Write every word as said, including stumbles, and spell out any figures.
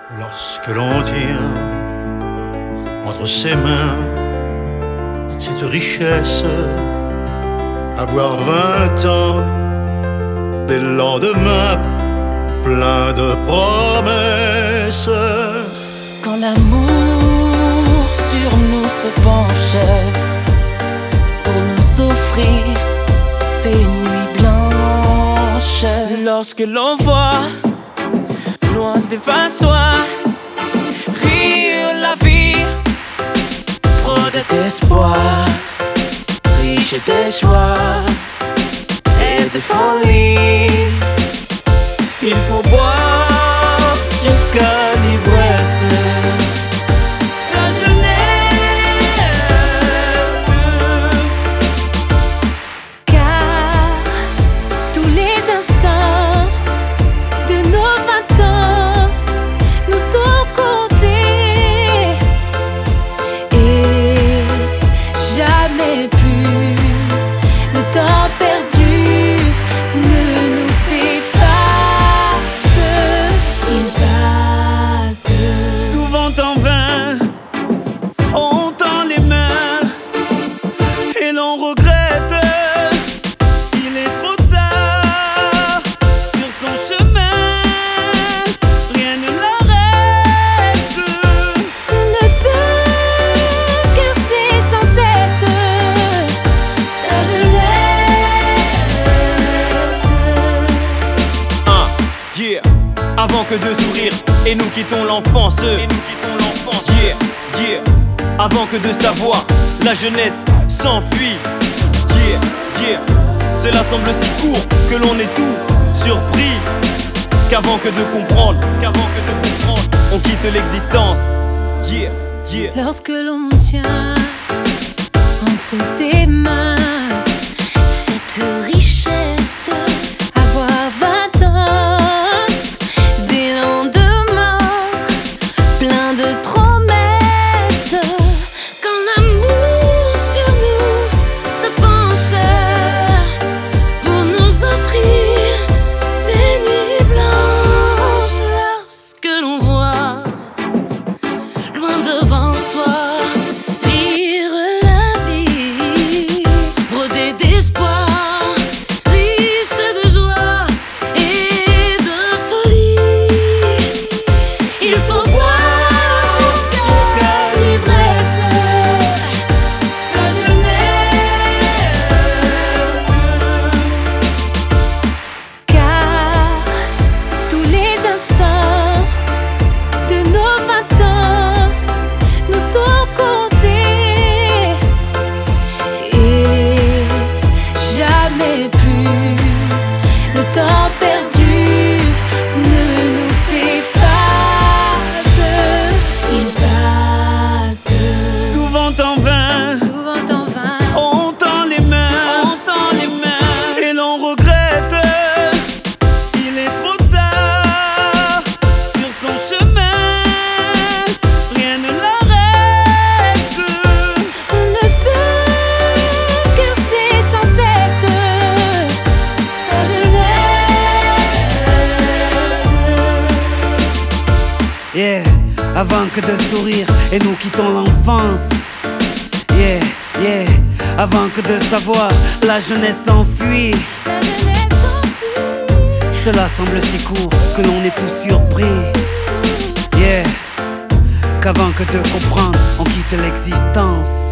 Lorsque l'on tient entre ses mains cette richesse, avoir vingt ans, des lendemains pleins de promesses. Quand l'amour sur nous se penche pour nous offrir ces nuits blanches. Lorsque l'on voit loin des passoires rire la vie, Fraude d'espoir, riche des joies et de folie. Il faut boire jusqu'à l'ivresse sa jeunesse, car tous les instants de nos vingt ans nous sont comptés et jamais plus le temps perdu ne nous fait face. Il passe. souvent en vain. On tend les mains et l'on regrette. Il est trop tard sur son chemin. Rien ne l'arrête. Ne peut garder sans cesse sa jeunesse. Un, yeah. Avant que de sourire et nous quittons l'enfance. Et nous quittons l'enfance. Yeah, yeah. Avant que de savoir, la jeunesse s'enfuit. Yeah, yeah. Cela semble si court que l'on est tout surpris. Qu'avant que de comprendre, qu'avant que de comprendre, on quitte l'existence. Yeah, yeah. Lorsque l'on tient entre ses mains cette richesse, avoir vingt ans, des lendemains pleins de promesses. Quand l'amour sur nous se penche pour nous offrir ces nuits blanches. Lorsque l'on voit loin devant soi rire la vie, brodée d'espoir, riche de joie et de folie. Il faut boire jusqu'à l'ivresse sa jeunesse, car tous les instants de nos vingt ans nous sont comptés et jamais plus le temps perdu ne nous fait face. Il passe. Souvent en vain. Souvent en vain. On tend les mains, on tend les mains et l'on regrette. Il est trop tard sur son chemin. Rien ne l'arrête. Ne peut garder sans cesse sa jeunesse. Yeah, avant que de sourire et nous quittons l'enfance. Yeah, yeah, avant que de savoir, la jeunesse s'enfuit. La jeunesse s'enfuit. Cela semble si court que l'on est tout surpris. Yeah, qu'avant que de comprendre, on quitte l'existence.